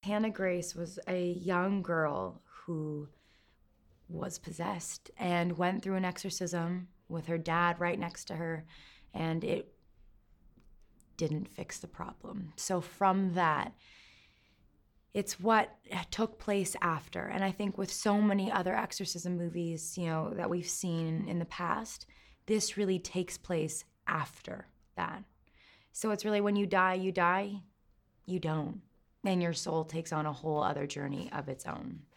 Hannah Grace was a young girl who was possessed and went through an exorcism with her dad right next to her, and it didn't fix the problem. So from that, it's what took place after. And I think with so many other exorcism movies, that we've seen in the past, this really takes place after that. So it's really when you die, you don't. And your soul takes on a whole other journey of its own.